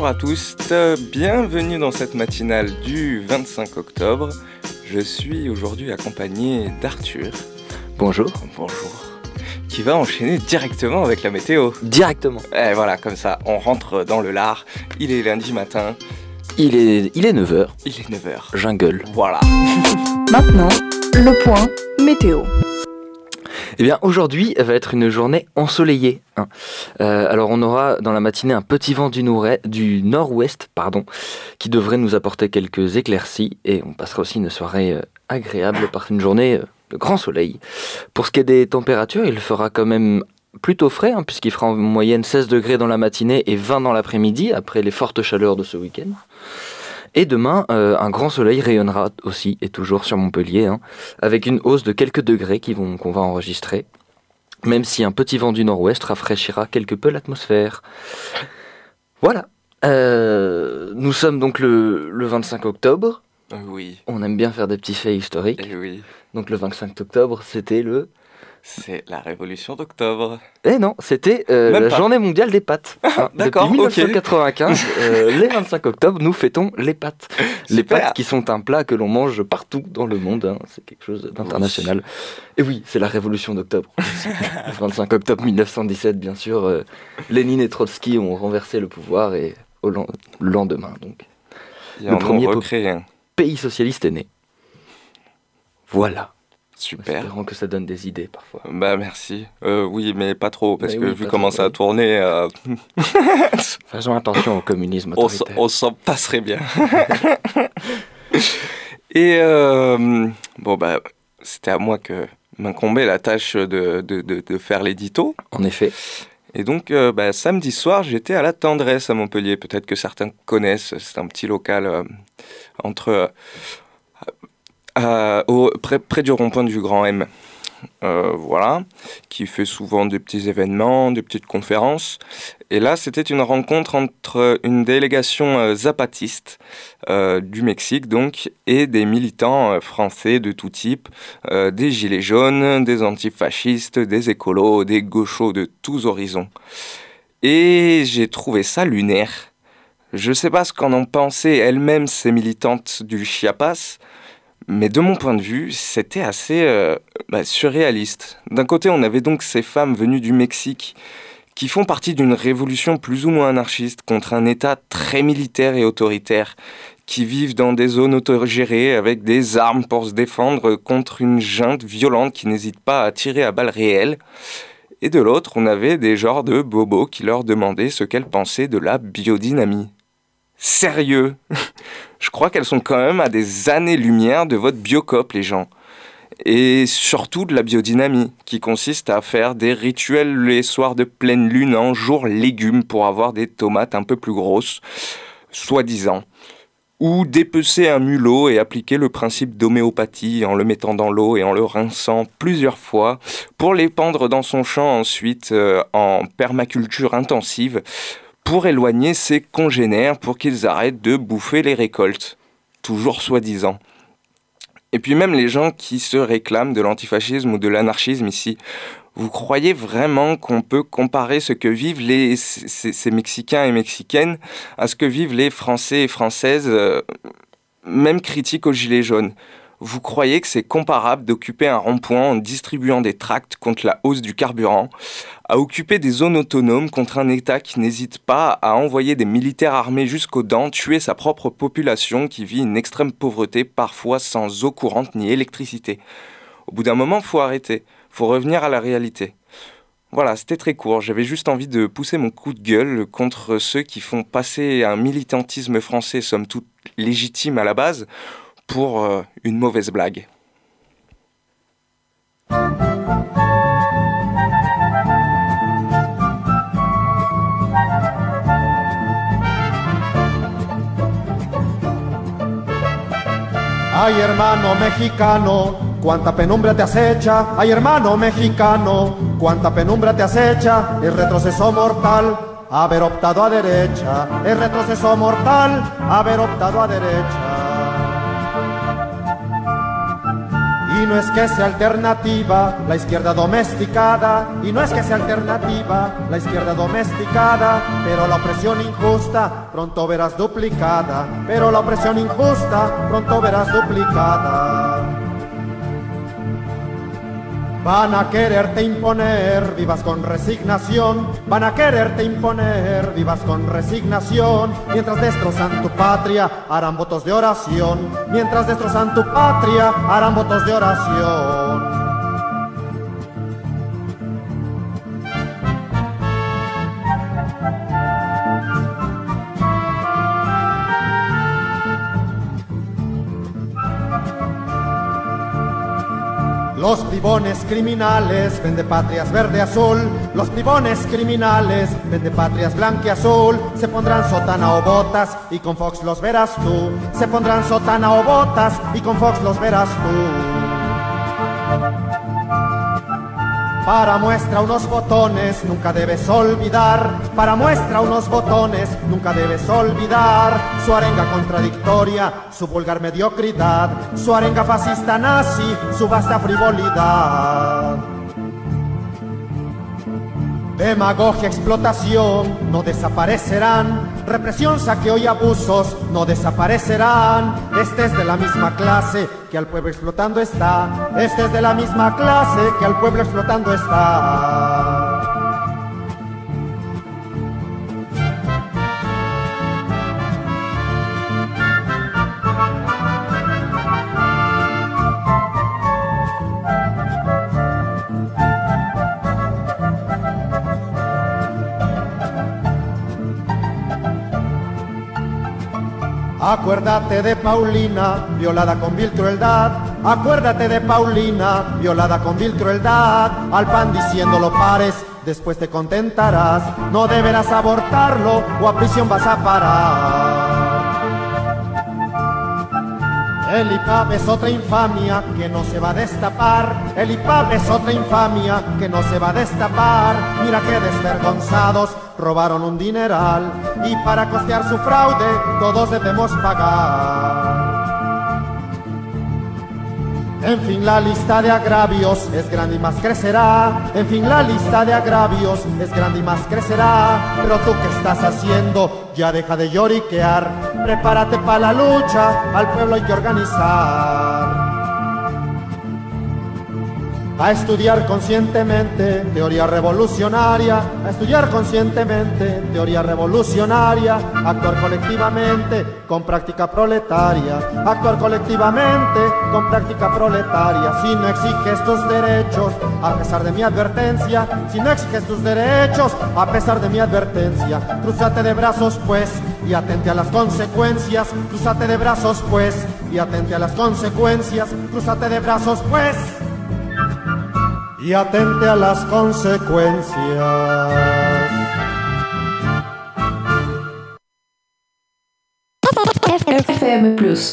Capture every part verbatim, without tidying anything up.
à tous, bienvenue dans cette matinale du vingt-cinq octobre. Je suis aujourd'hui accompagné d'Arthur. Bonjour. Bonjour. Qui va enchaîner directement avec la météo. Directement. Et voilà, comme ça, on rentre dans le lard. Il est lundi matin. Il est, il est neuf heures. Il est neuf heures. Jungle. Voilà. Maintenant, le point météo. Eh bien, aujourd'hui va être une journée ensoleillée. Hein. Euh, alors, on aura dans la matinée un petit vent du, nour- du nord-ouest, pardon, qui devrait nous apporter quelques éclaircies, et on passera aussi une soirée euh, agréable par une journée euh, de grand soleil. Pour ce qui est des températures, il fera quand même plutôt frais, hein, puisqu'il fera en moyenne seize degrés dans la matinée et vingt dans l'après-midi, après les fortes chaleurs de ce week-end. Et demain, euh, un grand soleil rayonnera aussi, et toujours sur Montpellier, hein, avec une hausse de quelques degrés qui vont, qu'on va enregistrer, même si un petit vent du nord-ouest rafraîchira quelque peu l'atmosphère. Voilà. Euh, nous sommes donc le, le vingt-cinq octobre. Oui. On aime bien faire des petits faits historiques. Et oui. Donc le vingt-cinq octobre, c'était le... C'est la révolution d'octobre. Eh non, c'était euh, la pas. journée mondiale des pâtes. Hein, D'accord, depuis dix-neuf cent quatre-vingt-quinze, okay. euh, les vingt-cinq octobre, nous fêtons les pâtes. Super. Les pâtes qui sont un plat que l'on mange partout dans le monde. Hein, c'est quelque chose d'international. Oui. Et oui, c'est la révolution d'octobre. Le vingt-cinq octobre mille neuf cent dix-sept, bien sûr, euh, Lénine et Trotsky ont renversé le pouvoir et au le lendemain, donc, et le premier po- pays socialiste est né. Voilà. Super. Espérons que ça donne des idées parfois. Bah merci. Euh, oui, mais pas trop, parce mais que oui, vu comment ça a tourné... Euh... Faisons attention au communisme autoritaire. On, on s'en passerait bien. Et euh, bon, bah, c'était à moi que m'incombait la tâche de, de, de, de faire l'édito. En effet. Et donc, euh, bah, samedi soir, j'étais à la Tendresse à Montpellier. Peut-être que certains connaissent, c'est un petit local euh, entre... Euh, Euh, au, près, près du rond-point du Grand M, euh, voilà, qui fait souvent des petits événements, des petites conférences. Et là, c'était une rencontre entre une délégation euh, zapatiste euh, du Mexique, donc, et des militants euh, français de tout type, euh, des gilets jaunes, des antifascistes, des écolos, des gauchos de tous horizons. Et j'ai trouvé ça lunaire. Je ne sais pas ce qu'en ont pensé elles-mêmes ces militantes du Chiapas, mais de mon point de vue, c'était assez euh, bah, surréaliste. D'un côté, on avait donc ces femmes venues du Mexique qui font partie d'une révolution plus ou moins anarchiste contre un État très militaire et autoritaire, qui vivent dans des zones autogérées avec des armes pour se défendre contre une junte violente qui n'hésite pas à tirer à balles réelles. Et de l'autre, on avait des genres de bobos qui leur demandaient ce qu'elles pensaient de la biodynamie. Sérieux ? Je crois qu'elles sont quand même à des années-lumière de votre biocop, les gens. Et surtout de la biodynamie, qui consiste à faire des rituels les soirs de pleine lune en jour légumes pour avoir des tomates un peu plus grosses, soi-disant. Ou dépecer un mulot et appliquer le principe d'homéopathie en le mettant dans l'eau et en le rinçant plusieurs fois pour l'épandre dans son champ ensuite euh, en permaculture intensive, pour éloigner ses congénères, pour qu'ils arrêtent de bouffer les récoltes. Toujours soi-disant. Et puis même les gens qui se réclament de l'antifascisme ou de l'anarchisme ici, vous croyez vraiment qu'on peut comparer ce que vivent les, ces, ces Mexicains et Mexicaines à ce que vivent les Français et Françaises, euh, même critiques aux gilets jaunes ? Vous croyez que c'est comparable d'occuper un rond-point en distribuant des tracts contre la hausse du carburant, à occuper des zones autonomes contre un État qui n'hésite pas à envoyer des militaires armés jusqu'aux dents tuer sa propre population qui vit une extrême pauvreté, parfois sans eau courante ni électricité. Au bout d'un moment, faut arrêter, faut revenir à la réalité. Voilà, c'était très court, j'avais juste envie de pousser mon coup de gueule contre ceux qui font passer un militantisme français somme toute légitime à la base, pour euh, une mauvaise blague. Ay, hermano mexicano, cuánta penumbra te acecha. Ay, hermano mexicano, cuánta penumbra te acecha. El retroceso mortal, haber optado a derecha. El retroceso mortal, haber optado a derecha. Y no es que sea alternativa la izquierda domesticada, y no es que sea alternativa la izquierda domesticada, pero la opresión injusta pronto verás duplicada, pero la opresión injusta pronto verás duplicada. Van a quererte imponer, vivas con resignación. Van a quererte imponer, vivas con resignación. Mientras destrozan tu patria, harán votos de oración. Mientras destrozan tu patria, harán votos de oración. Los pibones criminales, vende patrias verde azul. Los pibones criminales, vende patrias blanca y azul. Se pondrán sotana o botas y con Fox los verás tú. Se pondrán sotana o botas y con Fox los verás tú. Para muestra unos botones, nunca debes olvidar. Para muestra unos botones, nunca debes olvidar. Su arenga contradictoria, su vulgar mediocridad. Su arenga fascista nazi, su vasta frivolidad. Demagogia, explotación, no desaparecerán. Represión, saqueo y abusos, no desaparecerán. Este es de la misma clase que al pueblo explotando está. Este es de la misma clase que al pueblo explotando está. Acuérdate de Paulina, violada con vil crueldad. Acuérdate de Paulina, violada con vil crueldad. Al pan diciéndolo pares, después te contentarás. No deberás abortarlo o a prisión vas a parar. El I P A B es otra infamia que no se va a destapar. El I P A B es otra infamia que no se va a destapar. Mira que desvergonzados robaron un dineral y para costear su fraude todos debemos pagar. En fin, la lista de agravios es grande y más crecerá. En fin, la lista de agravios es grande y más crecerá. Pero tú, ¿qué estás haciendo? Ya deja de lloriquear. Prepárate para la lucha, al pueblo hay que organizar. A estudiar conscientemente teoría revolucionaria, a estudiar conscientemente teoría revolucionaria, actuar colectivamente con práctica proletaria, actuar colectivamente con práctica proletaria. Si no exiges tus derechos, a pesar de mi advertencia, si no exiges tus derechos, a pesar de mi advertencia, crúzate de brazos pues y atente a las consecuencias, crúzate de brazos pues y atente a las consecuencias, crúzate de brazos pues y atente a las consecuencias. F M Plus.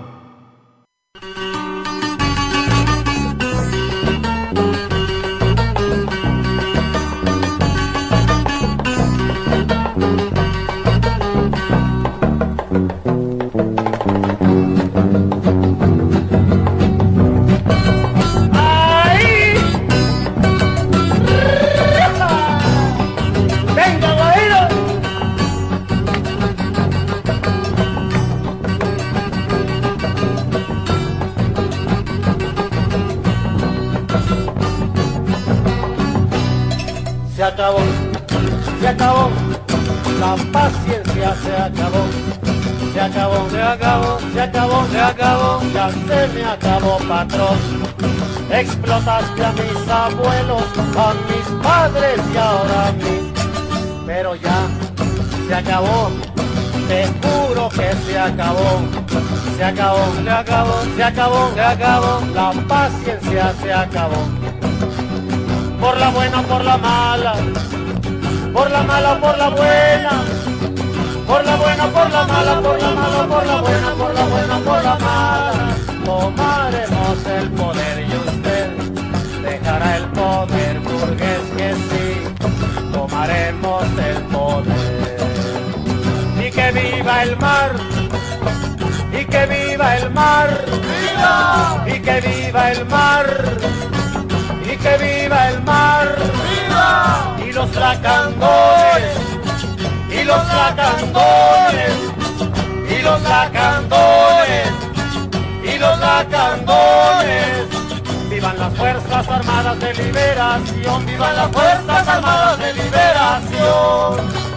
Se acabó, se acabó, la paciencia se acabó, se acabó, se acabó, se acabó, se acabó, ya se me acabó, patrón. Explotaste a mis abuelos, a mis padres y ahora a mí, pero ya se acabó, te juro que se acabó, se acabó, se acabó, se acabó, se acabó, la paciencia se acabó. Por la buena o por la mala, por la mala o por la buena, por la buena o por la mala, por la mala o por la buena, por la buena o por la mala, tomaremos el poder y usted dejará el poder burgués que sí, tomaremos el poder. Y que viva el mar, y que viva el mar, ¡viva! Y que viva el mar, y que viva el mar, ¡viva! Y los lacandones, y los lacandones, y los lacandones, y los lacandones. Vivan las Fuerzas Armadas de Liberación, vivan las Fuerzas Armadas de Liberación.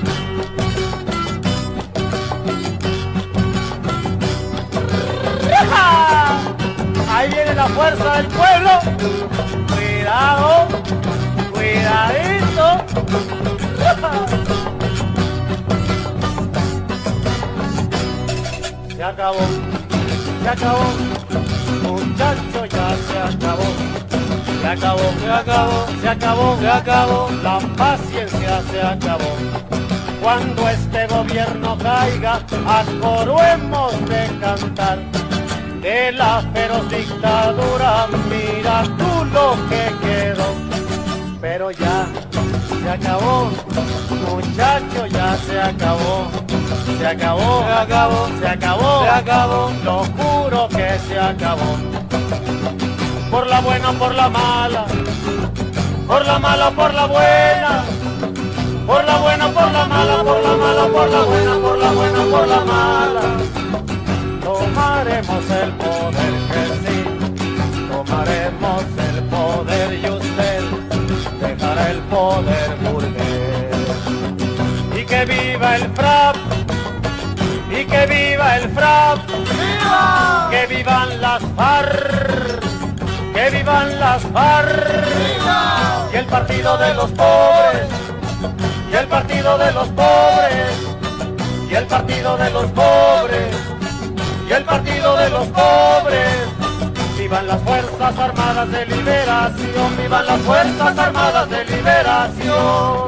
Ahí viene la fuerza del pueblo. Cuidado, cuidadito. Se acabó, se acabó, muchacho, ya se acabó. Se acabó, se acabó, se acabó, se acabó. La paciencia se acabó. Cuando este gobierno caiga, a coro hemos de cantar. De la feroz dictadura, mira tú lo que quedó. Pero ya, se acabó, muchacho, ya se acabó. Se acabó, se acabó, se acabó, se acabó. Lo juro que se acabó. Por la buena o por la mala, por la mala o por la buena. Por la buena o por la mala, por la mala o por la buena, por la buena o por la mala. Tomaremos el poder que sí, tomaremos el poder y usted dejará el poder burgués. Y que viva el FRAP, y que viva el FRAP, ¡viva! Que vivan las FARC, que vivan las FARC, ¡viva! Y el partido de los pobres, y el partido de los pobres, y el partido de los pobres, y el partido de los pobres. Vivan las Fuerzas Armadas de Liberación, vivan las Fuerzas Armadas de Liberación.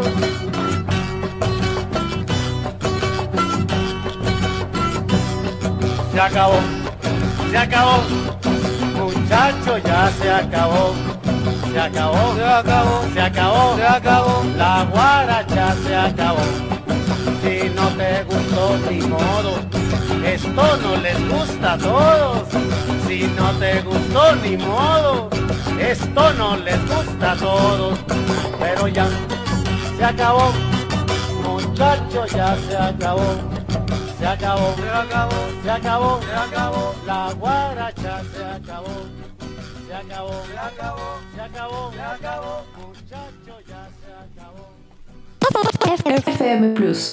Se acabó, se acabó, muchacho, ya se acabó. Se acabó, se acabó, se acabó, se acabó. La guaracha se acabó. Si no te gustó, ni modo. Esto no les gusta a todos. Si no te gustó, ni modo. Esto no les gusta a todos. Pero ya se acabó, muchachos, ya se acabó. Se acabó, se acabó, se acabó, se acabó. La guaracha se acabó. Se acabó, se acabó, se acabó, se acabó. Muchachos, ya se acabó. F M plus.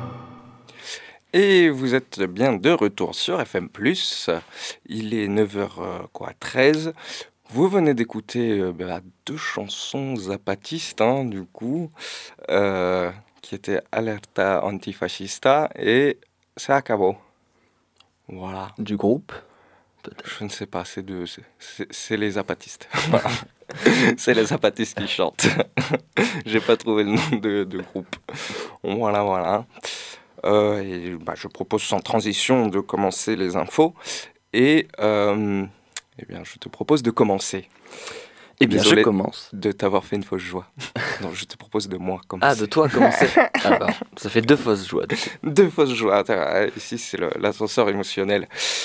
Et vous êtes bien de retour sur F M plus. Il est neuf heures treize. Vous venez d'écouter euh, bah, deux chansons zapatistes, hein, du coup, euh, qui étaient Alerta Antifascista et Se Acabó. Voilà. Du groupe peut-être. Je ne sais pas, c'est, de, c'est, c'est, c'est les zapatistes. Voilà. C'est les zapatistes qui chantent. J'ai pas trouvé le nom de, de groupe. Voilà, voilà. Euh, et, bah, je propose sans transition de commencer les infos. Et euh, eh bien, je te propose de commencer. Eh bien, Désolé je commence. De t'avoir fait une fausse joie. Non, je te propose de moi commencer. Ah, de toi commencer. Ah, bah, ça fait deux fausses joies. Deux fausses joies. Ici, c'est le, l'ascenseur émotionnel.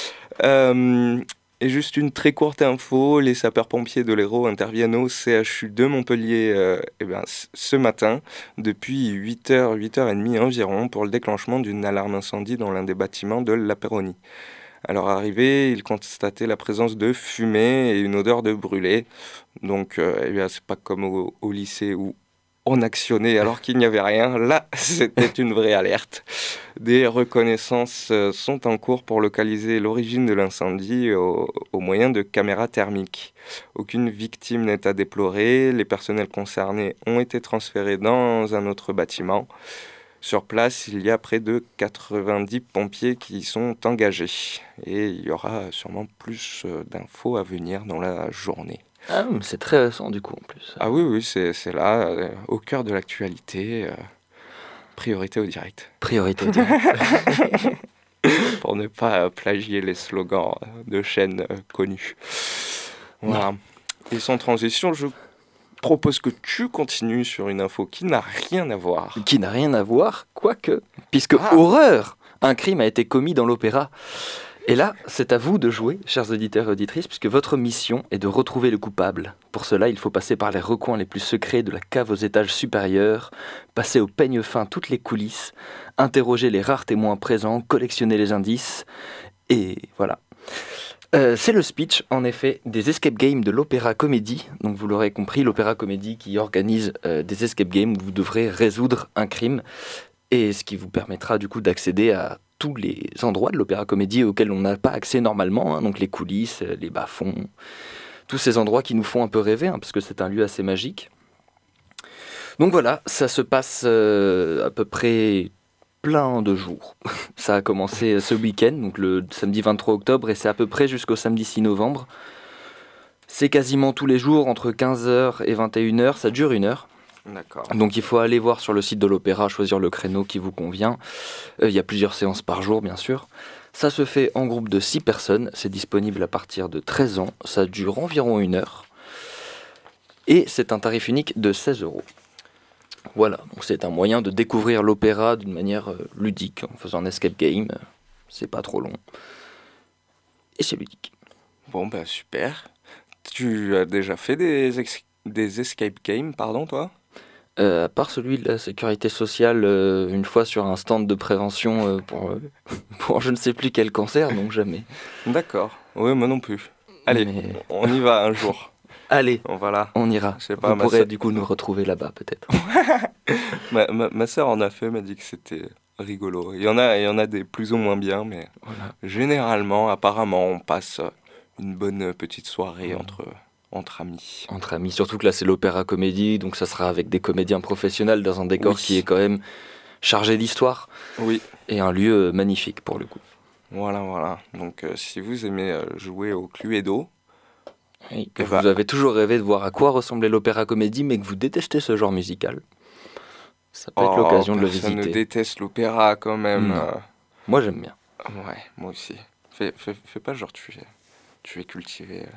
Euh, et juste une très courte info. Les sapeurs-pompiers de l'Hérault interviennent au C H U de Montpellier euh, eh bien, ce matin, depuis huit heures, huit heures trente environ, pour le déclenchement d'une alarme incendie dans l'un des bâtiments de La Péronie. À leur arrivée, ils constataient la présence de fumée et une odeur de brûlé. Donc, euh, eh bien, c'est pas comme au, au lycée où on actionnait alors qu'il n'y avait rien. Là, c'était une vraie alerte. Des reconnaissances sont en cours pour localiser l'origine de l'incendie au, au moyen de caméras thermiques. Aucune victime n'est à déplorer. Les personnels concernés ont été transférés dans un autre bâtiment. Sur place, il y a près de quatre-vingt-dix pompiers qui y sont engagés. Et il y aura sûrement plus d'infos à venir dans la journée. Ah, mais c'est très récent du coup en plus. Ah oui, oui, c'est, c'est là, euh, au cœur de l'actualité. Euh, priorité au direct. Priorité au direct. Pour ne pas euh, plagier les slogans de chaînes euh, connues. Voilà. Non. Et sans transition, je propose que tu continues sur une info qui n'a rien à voir. Qui n'a rien à voir, quoique, puisque ah. horreur, un crime a été commis dans l'opéra. Et là, c'est à vous de jouer, chers auditeurs et auditrices, puisque votre mission est de retrouver le coupable. Pour cela, il faut passer par les recoins les plus secrets de la cave aux étages supérieurs, passer au peigne fin toutes les coulisses, interroger les rares témoins présents, collectionner les indices, et voilà. Euh, c'est le speech, en effet, des escape games de l'Opéra Comédie. Donc vous l'aurez compris, l'Opéra Comédie qui organise euh, des escape games où vous devrez résoudre un crime, et ce qui vous permettra du coup d'accéder à tous les endroits de l'Opéra Comédie auxquels on n'a pas accès normalement, hein, donc les coulisses, les bas-fonds, tous ces endroits qui nous font un peu rêver, hein, parce que c'est un lieu assez magique. Donc voilà, ça se passe euh, à peu près plein de jours. Ça a commencé ce week-end, donc le samedi vingt-trois octobre, et c'est à peu près jusqu'au samedi six novembre. C'est quasiment tous les jours, entre quinze heures et vingt et une heures, ça dure une heure. D'accord. Donc il faut aller voir sur le site de l'Opéra, choisir le créneau qui vous convient. Euh, il y a plusieurs séances par jour, bien sûr. Ça se fait en groupe de six personnes. C'est disponible à partir de treize ans. Ça dure environ une heure. Et c'est un tarif unique de seize euros. Voilà, donc c'est un moyen de découvrir l'opéra d'une manière euh, ludique, en faisant un escape game. C'est pas trop long. Et c'est ludique. Bon, ben super. Tu as déjà fait des, ex- des escape games, pardon, toi ? Euh, à part celui de la sécurité sociale, euh, une fois sur un stand de prévention euh, pour, euh, pour je ne sais plus quel cancer, donc jamais. D'accord. Oui, moi non plus. Allez, Mais- on y va un jour. Allez, Voilà. on ira. Je sais pas, Vous ma pourrez sœur- du coup nous retrouver là-bas peut-être. Ma, ma, ma sœur en a fait, m'a dit que c'était rigolo. Il y en a, il y en a des plus ou moins bien, mais Voilà. généralement, apparemment, on passe une bonne petite soirée Mhm. entre, entre amis. Entre amis, surtout que là c'est l'Opéra Comédie, donc ça sera avec des comédiens professionnels dans un décor Oui. qui est quand même chargé d'histoire Oui. et un lieu euh, magnifique pour le coup. Voilà, voilà. Donc, euh, si vous aimez euh, jouer au Cluedo, Oui. Et Vous bah- avez toujours rêvé de voir à quoi ressemblait l'Opéra Comédie, mais que vous détestez ce genre musical, ça peut être oh, l'occasion de le personne ne visiter. déteste l'opéra quand même. Non. euh. Moi j'aime bien. Ouais, moi aussi. Fais, fais, fais pas genre tu es, tu es cultivé.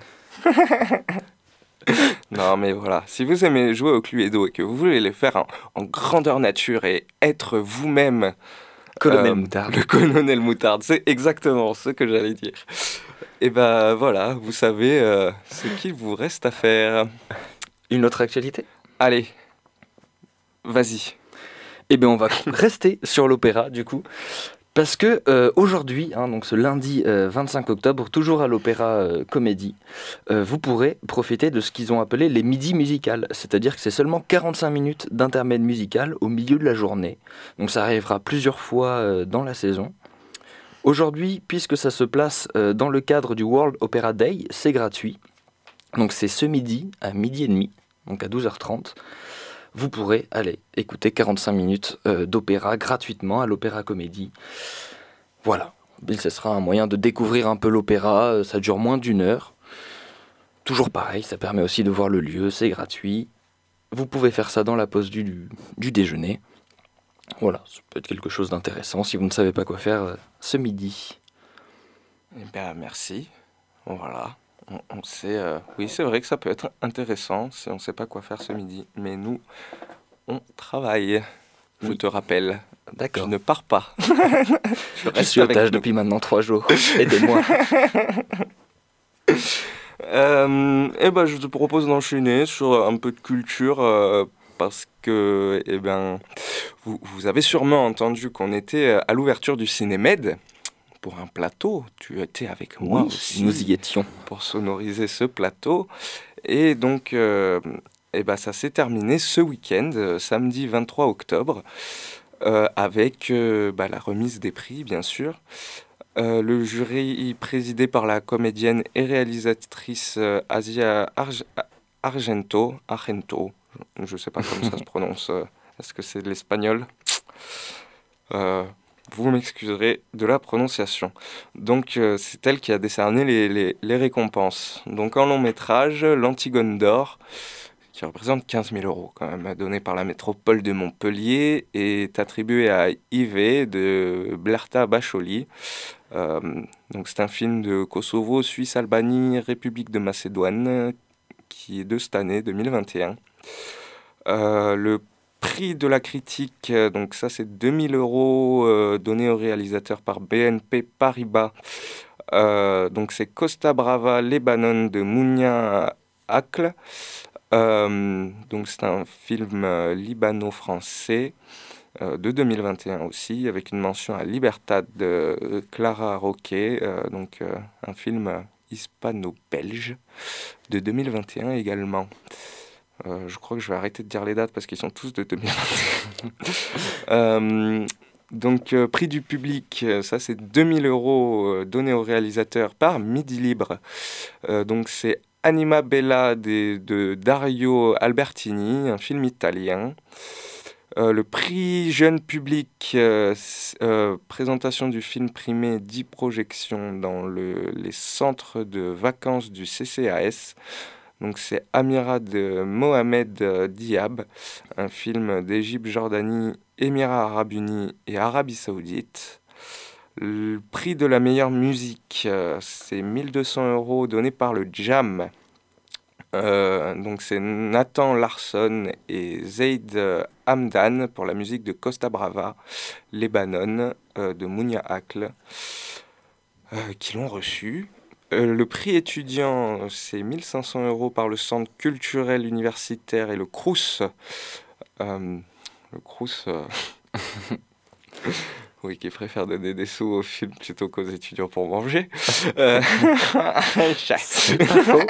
Non, mais voilà. Si vous aimez jouer au Cluedo et que vous voulez les faire en, en grandeur nature et être vous-même Colonel euh, Moutarde. le colonel Moutarde, c'est exactement ce que j'allais dire. Et ben voilà, vous savez euh, ce qu'il vous reste à faire. Une autre actualité ? Allez, vas-y. Eh bien, on va rester sur l'opéra, du coup, parce que euh, aujourd'hui, hein, donc ce lundi euh, vingt-cinq octobre, toujours à l'Opéra euh, Comédie, euh, vous pourrez profiter de ce qu'ils ont appelé les midis musicales, c'est-à-dire que c'est seulement quarante-cinq minutes d'intermède musical au milieu de la journée. Donc ça arrivera plusieurs fois euh, dans la saison. Aujourd'hui, puisque ça se place euh, dans le cadre du World Opera Day, c'est gratuit. Donc c'est ce midi à midi et demi, donc à douze heures trente. Vous pourrez aller écouter quarante-cinq minutes euh, d'opéra gratuitement à l'Opéra Comédie. Voilà, et ce sera un moyen de découvrir un peu l'opéra, euh, ça dure moins d'une heure. Toujours pareil, ça permet aussi de voir le lieu, c'est gratuit. Vous pouvez faire ça dans la pause du, du, du déjeuner. Voilà, ça peut être quelque chose d'intéressant si vous ne savez pas quoi faire euh, ce midi. Eh ben merci. Voilà. On, on sait. euh, Oui, c'est vrai que ça peut être intéressant si on ne sait pas quoi faire ce midi. Mais nous, on travaille. Je Oui. te rappelle. Je D'accord. ne pars pas. Je Je reste suis avec otage nous. depuis maintenant trois jours. Aidez-moi. Euh, eh ben, je te propose d'enchaîner sur un peu de culture euh, parce que, eh ben, vous, vous avez sûrement entendu qu'on était à l'ouverture du Cinémed pour un plateau. Tu étais avec moi Oui, aussi nous y étions. pour sonoriser ce plateau. Et donc, euh, eh ben, ça s'est terminé ce week-end, euh, samedi vingt-trois octobre, euh, avec euh, bah, la remise des prix, bien sûr. Euh, le jury présidé par la comédienne et réalisatrice euh, Asia Arge- Argento, Argento, je ne sais pas comment ça se prononce, euh, est-ce que c'est de l'espagnol Euh, Vous m'excuserez de la prononciation. Donc euh, c'est elle qui a décerné les, les, les récompenses. Donc en long métrage, l'Antigone d'or, qui représente quinze mille euros quand même, donné par la métropole de Montpellier, est attribué à Yves de Blerta Bacholi. Euh, donc c'est un film de Kosovo, Suisse, Albanie, République de Macédoine, qui est de cette année, deux mille vingt et un. Euh, le prix de la critique, euh, donc ça c'est deux mille euros euh, donnés au réalisateur par B N P Paribas. Euh, donc c'est Costa Brava, Lebanon de Mounia Akl. Euh, donc c'est un film euh, libano-français euh, de deux mille vingt et un aussi, avec une mention à Libertad de euh, Clara Roquet, euh, donc euh, un film euh, hispano-belge de deux mille vingt et un également. Euh, je crois que je vais arrêter de dire les dates parce qu'ils sont tous de deux mille vingt et un. euh, donc euh, prix du public, euh, ça c'est deux mille euros euh, donnés au réalisateur par Midi Libre. Euh, donc c'est Anima Bella de, de Dario Albertini, un film italien. Euh, le prix jeune public, euh, euh, présentation du film primé dix projections dans le, les centres de vacances du C C A S. Donc c'est Amira de Mohamed Diab, un film d'Égypte, Jordanie, Émirats Arabes Unis et Arabie Saoudite. Le prix de la meilleure musique, euh, c'est mille deux cents euros donné par le Jam. Euh, donc c'est Nathan Larson et Zaid Hamdan pour la musique de Costa Brava, Lebanon euh, de Mounia Akl, euh, qui l'ont reçu. Euh, le prix étudiant, c'est mille cinq cents euros par le Centre culturel universitaire et le Crous. Euh, le Crous, euh... oui, qui préfère donner des sous aux films plutôt qu'aux étudiants pour manger. Euh... c'est pas faux.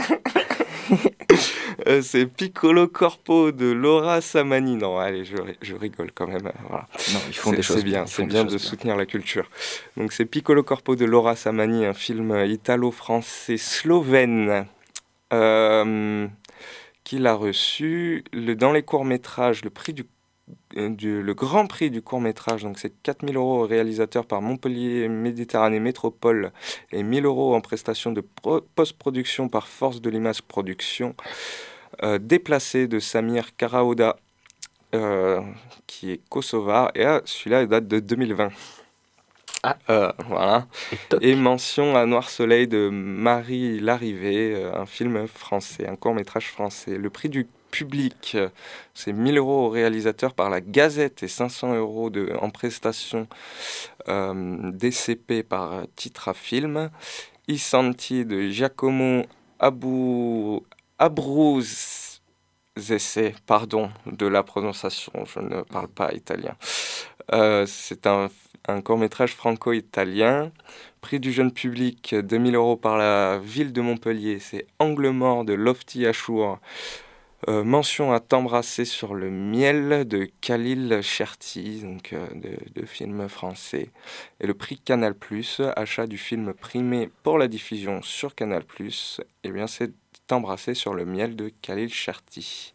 Euh, c'est Piccolo Corpo de Laura Samani. Non, allez, je, je rigole quand même. Voilà. Non, ils font c'est, des choses c'est bien, c'est bien de bien. soutenir la culture. Donc c'est Piccolo Corpo de Laura Samani, un film italo-français slovène euh, qu'il a reçu le, dans les courts-métrages, le prix du Du, le grand prix du court-métrage, donc c'est quatre mille euros au réalisateur par Montpellier Méditerranée Métropole et mille euros en prestation de pro- post-production par Force de l'Image Production. Euh, Déplacé de Samir Karaoda, euh, qui est kosovar, et ah, celui-là il date de deux mille vingt. Ah, euh, voilà. Et, et mention à Noir Soleil de Marie Larrivée, euh, un film français, un court-métrage français. Le prix du public, c'est mille euros au réalisateur par la Gazette et cinq cents euros de, en prestation euh, D C P par Titra Film. I Santi de Giacomo Abu, Abruzzese, pardon de la prononciation, je ne parle pas italien. Euh, c'est un, un court-métrage franco-italien. Prix du jeune public, deux mille euros par la ville de Montpellier, c'est Angle mort de Lofty Achour. Euh, mention à T'embrasser sur le miel de Khalil Cherti, donc euh, de, de film français. Et le prix Canal plus, achat du film primé pour la diffusion sur Canal plus, eh bien c'est T'embrasser sur le miel de Khalil Cherti.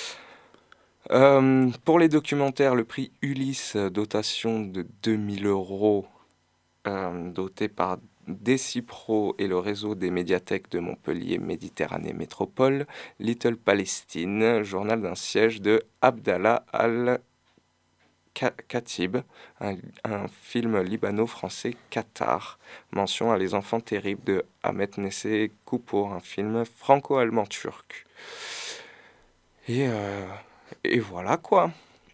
Euh, pour les documentaires, le prix Ulysse, dotation de deux mille euros, euh, doté par Décipro et le réseau des médiathèques de Montpellier Méditerranée Métropole, Little Palestine, journal d'un siège de Abdallah Al-Khatib, un, un film libano-français Qatar. Mention à Les enfants terribles de Ahmet Nessé Koupour, un film franco-allemand-turc. Et, euh, et voilà quoi.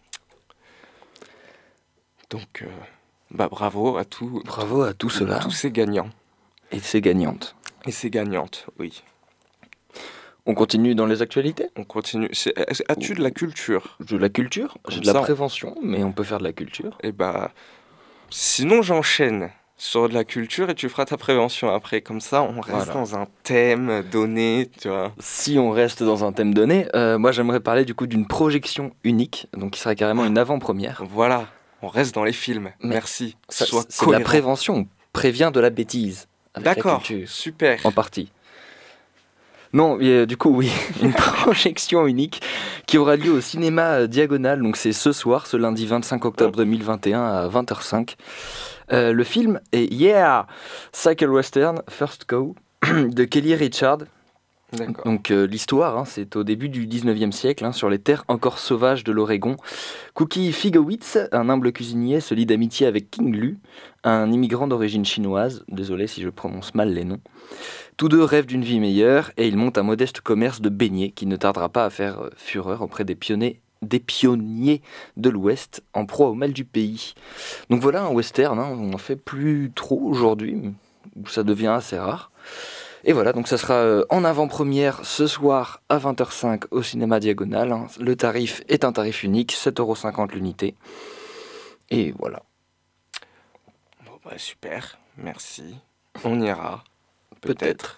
Donc... Euh, Bah, bravo à tous. Bravo à tous ceux-là. Tous ces gagnants. Et ces gagnantes. Et ces gagnantes, oui. On continue dans les actualités ? On continue. C'est, as-tu de la culture ? De la culture ? J'ai de la prévention, mais on peut faire de la culture. Eh bah, sinon j'enchaîne sur de la culture et tu feras ta prévention après. Comme ça, on reste voilà. dans un thème donné, tu vois. Si on reste dans un thème donné, euh, moi j'aimerais parler du coup d'une projection unique, donc qui serait carrément une avant-première. Voilà. On reste dans les films. Mais Merci. Ça, Sois c'est cohérent. De la prévention. On prévient de la bêtise. D'accord. Super. En partie. Non, euh, du coup, oui. Une projection unique qui aura lieu au cinéma Diagonale. Donc, c'est ce soir, ce lundi vingt-cinq octobre deux mille vingt et un à vingt heures cinq. Euh, le film est Yeah! Cycle Western First Cow de Kelly Richard. D'accord. Donc euh, l'histoire, hein, c'est au début du dix-neuvième siècle, hein, sur les terres encore sauvages de l'Oregon. Cookie Figowitz, un humble cuisinier, se lie d'amitié avec King Lu, un immigrant d'origine chinoise. Désolé si je prononce mal les noms. Tous deux rêvent d'une vie meilleure et ils montent un modeste commerce de beignets qui ne tardera pas à faire fureur auprès des pionniers, des pionniers de l'Ouest en proie au mal du pays. Donc voilà un western, hein, on n'en fait plus trop aujourd'hui, ça devient assez rare. Et voilà, donc ça sera en avant-première ce soir à vingt heures cinq au cinéma Diagonale. Hein. Le tarif est un tarif unique, sept euros cinquante l'unité. Et voilà. Bon bah super, merci. On ira. Peut-être.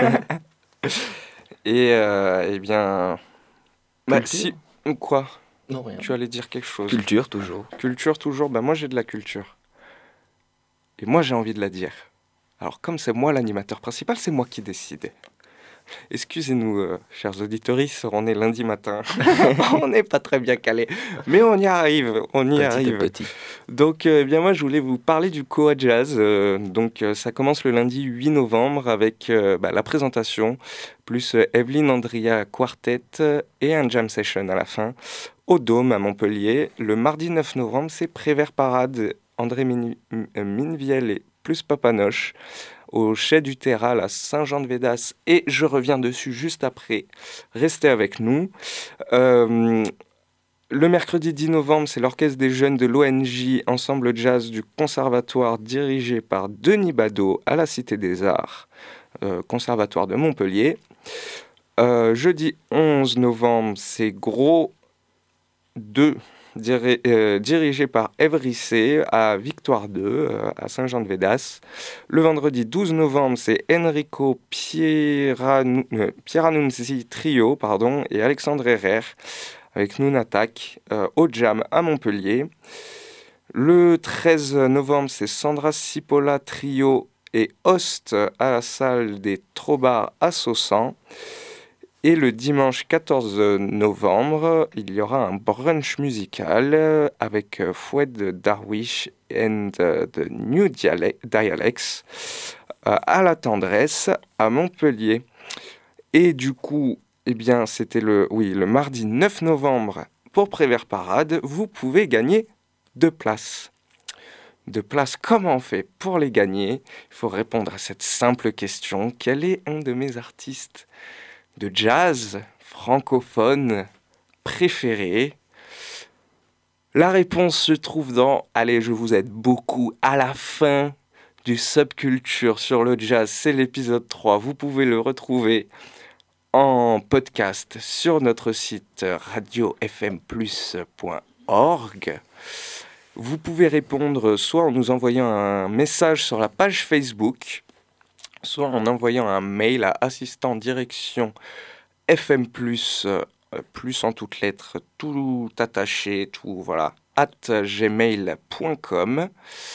Et euh, eh bien... Bah si... Quoi ? Non, rien. Tu allais dire quelque chose. Culture, toujours. Culture, toujours. Bah moi j'ai de la culture. Et moi j'ai envie de la dire. Alors comme c'est moi l'animateur principal, c'est moi qui décide. Excusez-nous, euh, chers auditoristes, on est lundi matin. On n'est pas très bien calés. Mais on y arrive, on y Petit arrive. à petit. Donc euh, eh bien moi je voulais vous parler du Koa Jazz. Euh, donc euh, ça commence le lundi huit novembre avec euh, bah, la présentation, plus euh, Evelyne Andria Quartet et un jam session à la fin, au Dôme à Montpellier. Le mardi neuf novembre, c'est Prévert Parade, André Min- Minviel et plus Papanoche, au Chai du Terral à Saint-Jean-de-Védas, et je reviens dessus juste après. Restez avec nous. Euh, le mercredi dix novembre, c'est l'Orchestre des Jeunes de l'O N J, ensemble jazz du Conservatoire dirigé par Denis Badeau à la Cité des Arts, euh, Conservatoire de Montpellier. Euh, jeudi onze novembre, c'est Gros deux, diri- euh, dirigé par Ève Rissé à Victoire deux, euh, à Saint-Jean-de-Védas. Le vendredi douze novembre, c'est Enrico Pieranu- euh, Pieranunzi Trio pardon, et Alexandre Herrer avec Nunatak euh, au Jam à Montpellier. Le treize novembre, c'est Sandra Cipolla Trio et Host à la salle des Trobards à Saussan. Et le dimanche quatorze novembre, il y aura un brunch musical avec Foued Darwish and the New Dialects à la Tendresse à Montpellier. Et du coup, eh bien, c'était le, oui, le mardi neuf novembre pour Prévert Parade, vous pouvez gagner deux places. Deux places, comment on fait pour les gagner ? Il faut répondre à cette simple question. Quel est un de mes artistes de jazz francophone préféré? La réponse se trouve dans, allez, je vous aide beaucoup, à la fin du Subculture sur le jazz, c'est l'épisode trois. Vous pouvez le retrouver en podcast sur notre site radio f m plus point org. Vous pouvez répondre soit en nous envoyant un message sur la page Facebook, soit en envoyant un mail à assistant direction fm plus, euh, plus en toutes lettres, tout attaché, tout voilà, at gmail point com,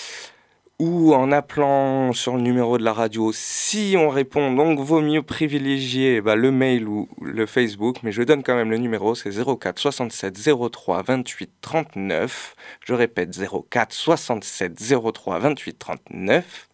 ou en appelant sur le numéro de la radio si on répond. Donc vaut mieux privilégier bah, le mail ou le Facebook, mais je donne quand même le numéro, c'est zéro quatre soixante-sept zéro trois vingt-huit trente-neuf. Je répète, zéro quatre soixante-sept zéro trois vingt-huit trente-neuf.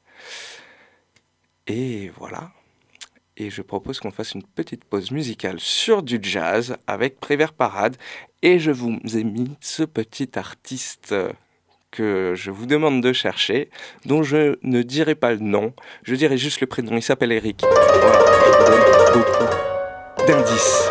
Et voilà. Et je propose qu'on fasse une petite pause musicale sur du jazz avec Prévert Parade. Et je vous ai mis ce petit artiste que je vous demande de chercher, dont je ne dirai pas le nom. Je dirai juste le prénom. Il s'appelle Eric. Voilà, je vous donne beaucoup d'indices.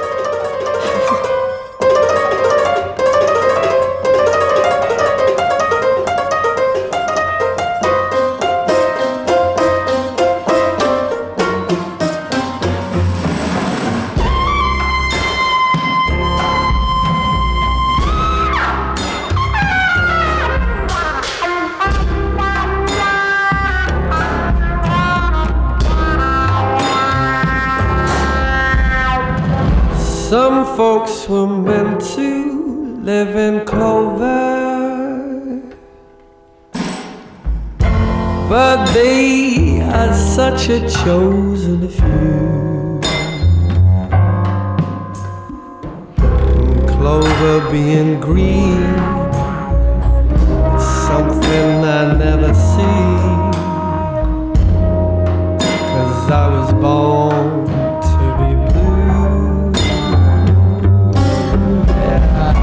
Some folks were meant to live in clover, but they are such a chosen few. Clover being green, it's something I never see, 'cause I was born to be blue. Yeah.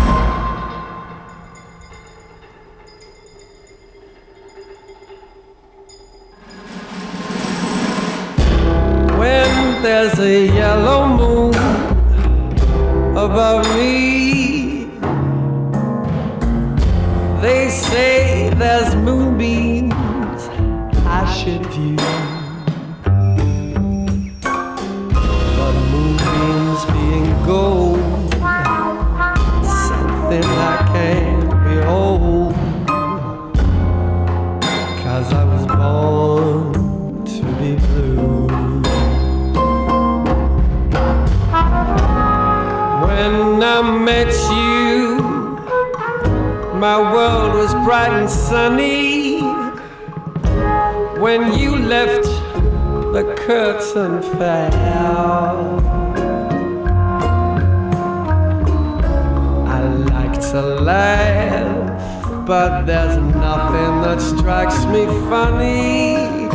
When there's a yellow moon above me, They say there's moonbeams I should view, but moonbeams being gold, something I can't behold, 'cause I was born to be blue. When I met you, my world was bright and sunny. When you left, the curtain fell. I like to laugh, but there's nothing that strikes me funny.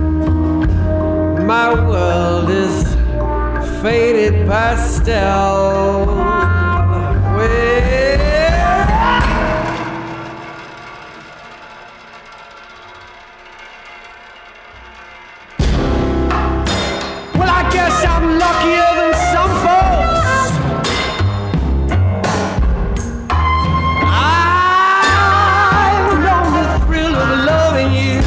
My world is faded pastel. Well, I'm luckier than some folks. I've known the thrill of loving you.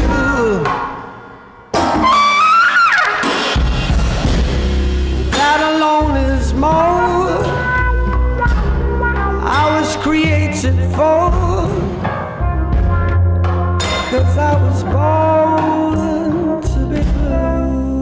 That alone is more I was created for, 'cause I was born to be blue.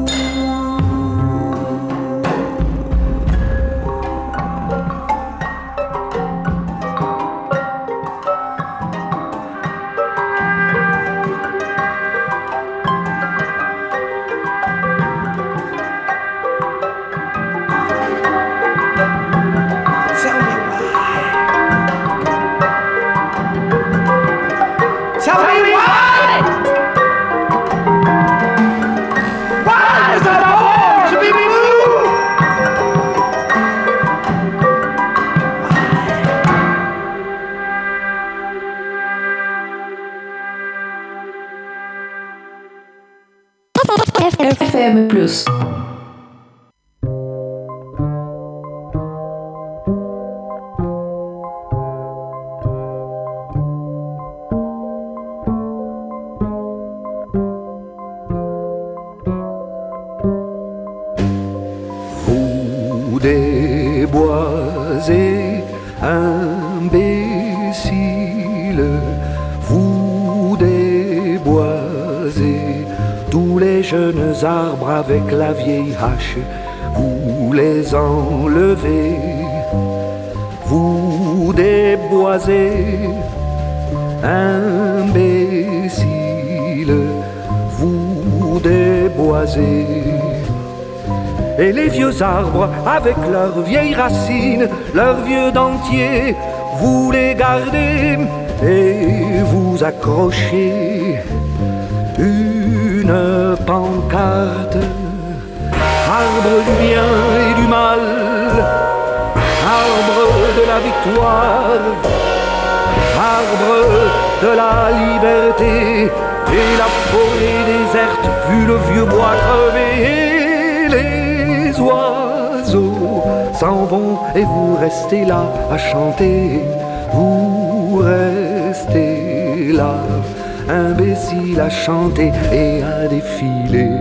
F M plus. Vous déboisez, imbécile, vous déboisez tous les jeunes arbres avec la vieille hache, vous les enlevez, vous déboisez, imbécile, vous déboisez. Et les vieux arbres avec leurs vieilles racines, leurs vieux dentiers, vous les gardez et vous accrochez une pancarte, arbre du bien et du mal, arbre de la victoire, arbre de la liberté, et la forêt déserte, puis le vieux bois crevé, et les oiseaux s'en vont, et vous restez là à chanter, vous restez là, imbécile à chanter et à défiler.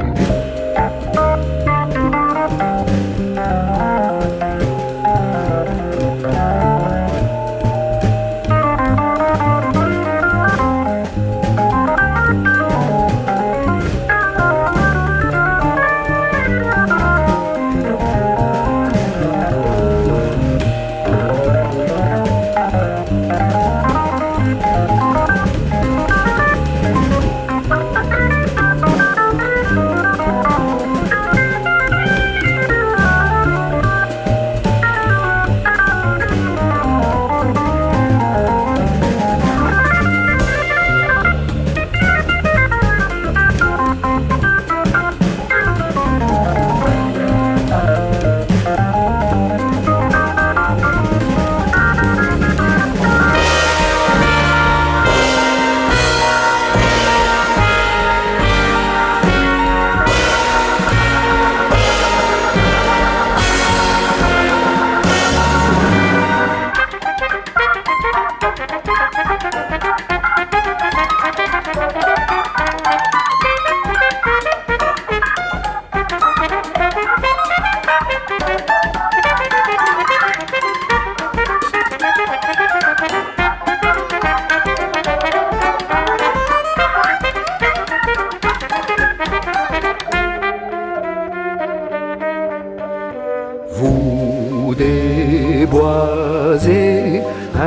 déboisez,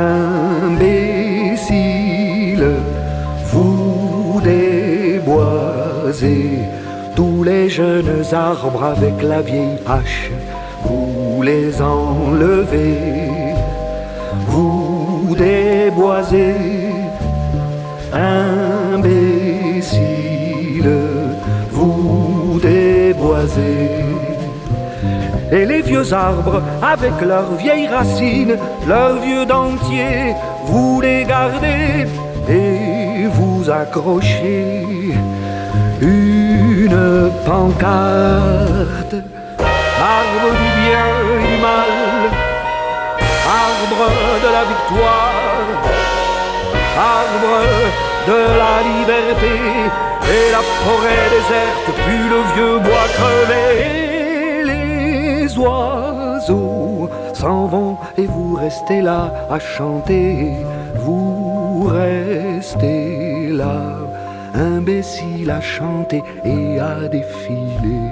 imbéciles, vous déboisez tous les jeunes arbres avec la vieille hache, vous les enlevez, vous déboisez, imbéciles, vous déboisez. Et les vieux arbres, avec leurs vieilles racines, leurs vieux dentiers, vous les gardez et vous accrochez une pancarte. Arbre du bien et du mal, arbre de la victoire, arbre de la liberté, et la forêt déserte, puis le vieux bois crevé. Les oiseaux s'en vont et vous restez là à chanter, vous restez là, imbécile, à chanter et à défiler.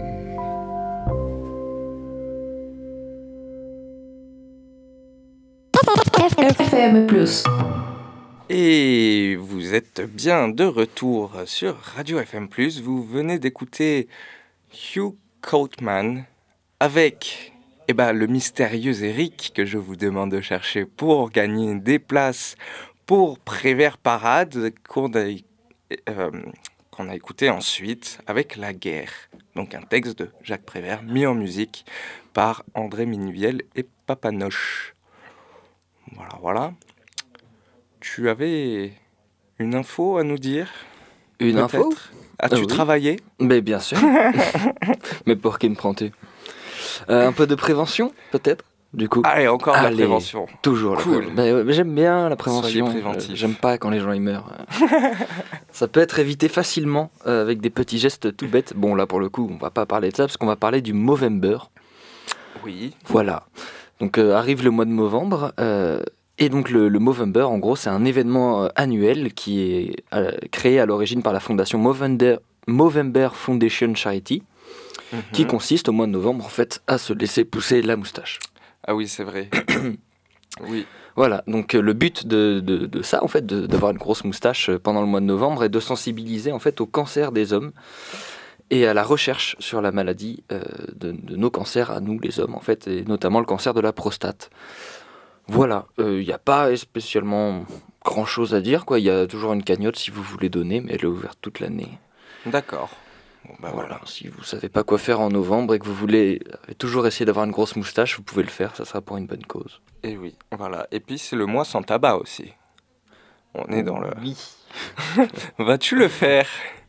F M plus. Et vous êtes bien de retour sur Radio F M plus. Vous venez d'écouter Hugh Coatman avec eh ben, le mystérieux Eric que je vous demande de chercher pour gagner des places pour Prévert Parade qu'on a, euh, qu'on a écouté ensuite avec La Guerre. Donc un texte de Jacques Prévert mis en musique par André Ménuviel et Papanoche. Voilà, voilà. Tu avais une info à nous dire ? Une peut-être info ? As-tu Ah oui. travaillé ? Mais bien sûr. Mais pour qui me prends-tu ? Euh, Un peu de prévention, peut-être, du coup. Allez, encore de la Allez, prévention. Toujours la Cool. prévention. Mais, ouais, mais j'aime bien la Soyez prévention. préventifs. Euh, J'aime pas quand les gens y meurent. Ça peut être évité facilement euh, avec des petits gestes tout bêtes. Bon, là, pour le coup, on va pas parler de ça parce qu'on va parler du Movember. Oui. Voilà. Donc euh, arrive le mois de novembre. Euh, et donc le, le Movember, en gros, c'est un événement euh, annuel qui est euh, créé à l'origine par la fondation Movember, Movember Foundation Charity, Mhm. qui consiste au mois de novembre, en fait, à se laisser pousser la moustache. Ah oui, c'est vrai. Oui. Voilà, donc euh, le but de, de, de ça, en fait, de- d'avoir une grosse moustache euh, pendant le mois de novembre, est de sensibiliser, en fait, au cancer des hommes et à la recherche sur la maladie euh, de, de nos cancers à nous, les hommes, en fait, et notamment le cancer de la prostate. Voilà, il n'y a pas spécialement grand-chose à dire, quoi. Il y a toujours une cagnotte si vous voulez donner, mais elle est ouverte toute l'année. D'accord. Bon, bah Voilà. voilà. Si vous savez pas quoi faire en novembre et que vous voulez euh, toujours essayer d'avoir une grosse moustache, vous pouvez le faire, ça sera pour une bonne cause. Et oui, voilà. Et puis c'est le mois sans tabac aussi. On est dans le... Oui. Vas-tu le faire ?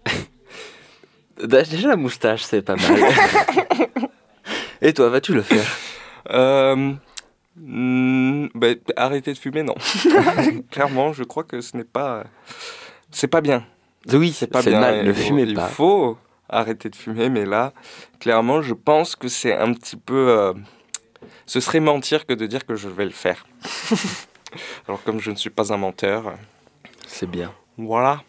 Déjà la moustache, c'est pas mal. Et toi, vas-tu le faire ? Euh... hmm, bah, arrêter de fumer, non. Clairement, je crois que ce n'est pas... C'est pas bien. Oui, C'est pas c'est bien. mal, ne Il faut- fumez il pas. faut arrêter de fumer, mais là, clairement, je pense que c'est un petit peu... euh, Ce serait mentir que de dire que je vais le faire. Alors, comme je ne suis pas un menteur, euh, C'est bien. voilà.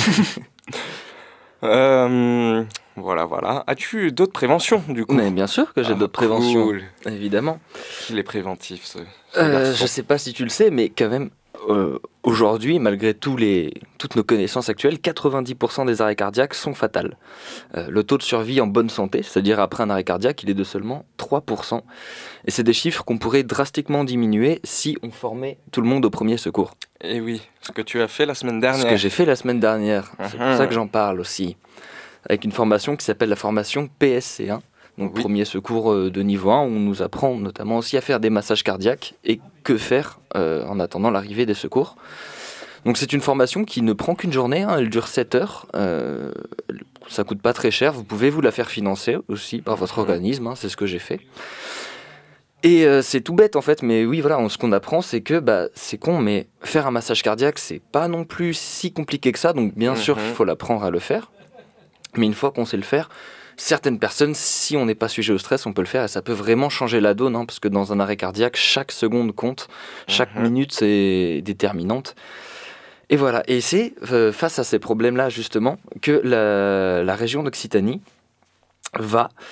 Euh, voilà, voilà. As-tu d'autres préventions, du coup ? Mais bien sûr que j'ai Ah, d'autres préventions, cool. évidemment. Il est préventif, ce, ce Euh, garçon. je sais pas si tu le sais, mais quand même, euh, aujourd'hui, malgré tous les, toutes nos connaissances actuelles, quatre-vingt-dix pour cent des arrêts cardiaques sont fatals. Euh, le taux de survie en bonne santé, c'est-à-dire après un arrêt cardiaque, il est de seulement trois pour cent. Et c'est des chiffres qu'on pourrait drastiquement diminuer si on formait tout le monde au premier secours. Et oui, ce que tu as fait la semaine Ce dernière. que j'ai fait la semaine dernière, c'est pour Mhm. ça que j'en parle aussi. Avec une formation qui s'appelle la formation P S C un, donc Oui. premier secours euh, de niveau un, où on nous apprend notamment aussi à faire des massages cardiaques et que faire euh, en attendant l'arrivée des secours. Donc c'est une formation qui ne prend qu'une journée, hein, elle dure sept heures, euh, ça coûte pas très cher, vous pouvez vous la faire financer aussi par votre organisme, hein, c'est ce que j'ai fait. Et euh, c'est tout bête en fait, mais oui voilà, on- ce qu'on apprend c'est que bah, c'est con, mais faire un massage cardiaque c'est pas non plus si compliqué que ça, donc bien sûr Mhm. il faut l'apprendre à le faire. Mais une fois qu'on sait le faire, certaines personnes, si on n'est pas sujet au stress, on peut le faire et ça peut vraiment changer la donne, hein, parce que dans un arrêt cardiaque, chaque seconde compte, chaque Mhm. minute c'est déterminante. Et voilà, et c'est euh, face à ces problèmes-là justement que la, la région d'Occitanie va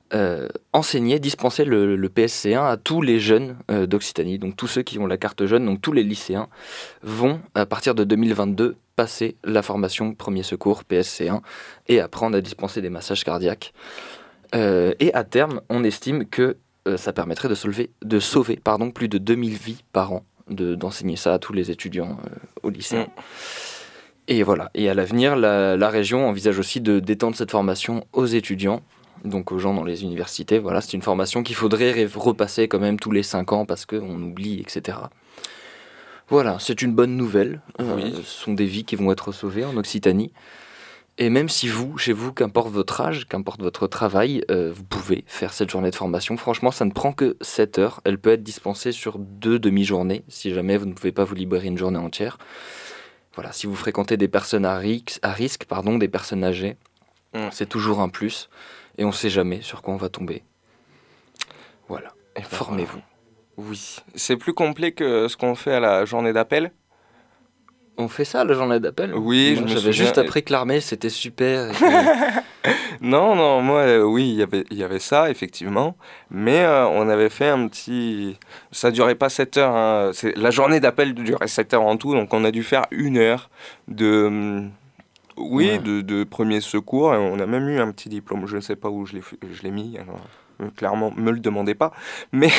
euh, enseignait, dispensait le, le P S C un à tous les jeunes euh, d'Occitanie, donc tous ceux qui ont la carte jeune, donc tous les lycéens vont, à partir de deux mille vingt-deux, passer la formation premier secours P S C un et apprendre à dispenser des massages cardiaques. Euh, et à terme, on estime que euh, ça permettrait de sauver, de sauver pardon, plus de deux mille vies par an, de, d'enseigner ça à tous les étudiants euh, au lycée. Mmh. Et voilà. Et à l'avenir, la, la région envisage aussi de d'étendre cette formation aux étudiants, donc aux gens dans les universités. Voilà, c'est une formation qu'il faudrait ré- repasser quand même tous les cinq ans parce qu'on oublie, et cetera. Voilà, c'est une bonne nouvelle. Oui. Euh, ce sont des vies qui vont être sauvées en Occitanie. Et même si vous, chez vous, qu'importe votre âge, qu'importe votre travail, euh, vous pouvez faire cette journée de formation. Franchement, ça ne prend que sept heures. Elle peut être dispensée sur deux demi-journées, si jamais vous ne pouvez pas vous libérer une journée entière. Voilà, si vous fréquentez des personnes à risque, à risque pardon, des personnes âgées, mmh. c'est toujours un plus. Et on ne sait jamais sur quoi on va tomber. Voilà, et ben formez-vous. Voilà. Oui, c'est plus complet que ce qu'on fait à la journée d'appel. On fait ça, la journée d'appel ? Oui, moi, je me j'avais souviens... juste appris que l'armée, c'était super. Et que... non, non, moi, euh, oui, y avait, y avait ça, effectivement. Mais euh, on avait fait un petit... Ça durait pas sept heures. Hein. C'est... La journée d'appel durait sept heures en tout, donc on a dû faire une heure de... Oui, ouais. de, de premier secours. Et on a même eu un petit diplôme. Je ne sais pas où je l'ai, je l'ai mis. Alors, clairement, me le demandez pas. Mais...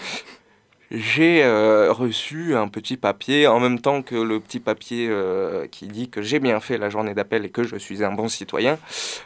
J'ai euh, reçu un petit papier, en même temps que le petit papier euh, qui dit que j'ai bien fait la journée d'appel et que je suis un bon citoyen.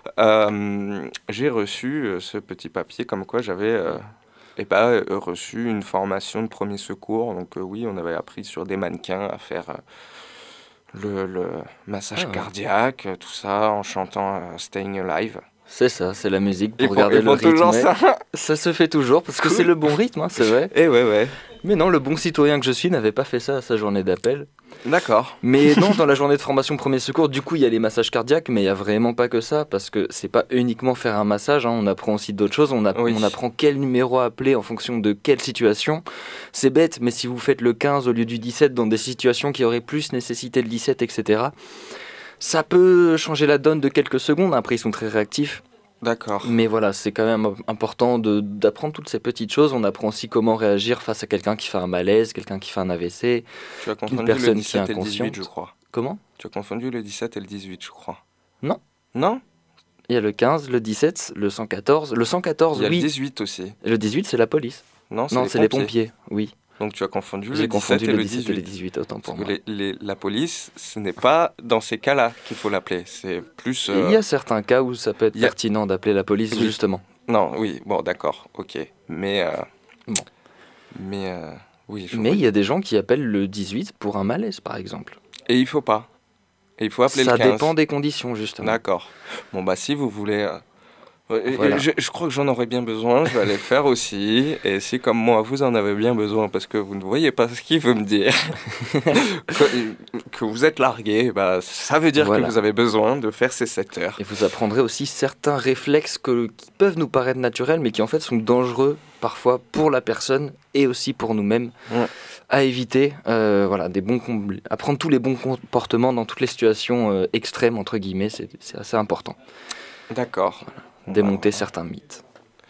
Euh, j'ai reçu euh, ce petit papier comme quoi j'avais euh, eh ben, euh, reçu une formation de premier secours. Donc euh, oui, on avait appris sur des mannequins à faire euh, le, le massage ah, cardiaque, ouais. tout ça, en chantant euh, Staying Alive. C'est ça, c'est la musique pour ils regarder font, le rythme. Toujours ça. ça se fait toujours parce cool. que c'est le bon rythme, hein, c'est vrai. Et ouais, ouais. Mais non, le bon citoyen que je suis n'avait pas fait ça à sa journée d'appel. D'accord. Mais non, dans la journée de formation premier secours, du coup, il y a les massages cardiaques, mais il n'y a vraiment pas que ça, parce que c'est pas uniquement faire un massage, hein, on apprend aussi d'autres choses, on, a, oui. on apprend quel numéro appeler en fonction de quelle situation. C'est bête, mais si vous faites le quinze au lieu du dix-sept dans des situations qui auraient plus nécessité le dix-sept, et cetera, ça peut changer la donne de quelques secondes. Après, ils sont très réactifs. D'accord. Mais voilà, c'est quand même important de, d'apprendre toutes ces petites choses. On apprend aussi comment réagir face à quelqu'un qui fait un malaise, quelqu'un qui fait un A V C, tu as confondu une personne le dix-sept qui est inconsciente. Et le dix-huit, je crois. Comment ? Tu as confondu le dix-sept et le dix-huit, je crois. Non. Non ? Il y a le quinze, le dix-sept, le cent quatorze. Le cent quatorze, oui. Il y a oui. le dix-huit aussi. Et le dix-huit, c'est la police. Non, c'est, non, les, c'est pompiers. les pompiers, oui. Donc tu as confondu J'ai le confondu dix-sept le et dix-sept le et le dix-huit, autant pour Parce moi. que les, les, la police, ce n'est pas dans ces cas-là qu'il faut l'appeler. C'est plus... Euh... Il y a certains cas où ça peut être a... pertinent d'appeler la police, oui. justement. Non, oui, bon, d'accord, ok. Mais... Euh... Bon. Mais... Euh... Oui, je Mais il y a des gens qui appellent le dix-huit pour un malaise, par exemple. Et il faut pas. Et il faut appeler ça le quinze. Ça dépend des conditions, justement. D'accord. Bon, bah si vous voulez... Euh... Voilà. Je, je crois que j'en aurais bien besoin, je vais aller le faire aussi. Et si, comme moi, vous en avez bien besoin, parce que vous ne voyez pas ce qu'il veut me dire, que, que vous êtes largué, bah, ça veut dire voilà. que vous avez besoin de faire ces sept heures. Et vous apprendrez aussi certains réflexes que, qui peuvent nous paraître naturels, mais qui en fait sont dangereux parfois pour la personne et aussi pour nous-mêmes. Ouais. À éviter, euh, voilà, des bons com- apprendre tous les bons comportements dans toutes les situations euh, extrêmes, entre guillemets, c'est, c'est assez important. D'accord. Voilà. Démonter certains mythes.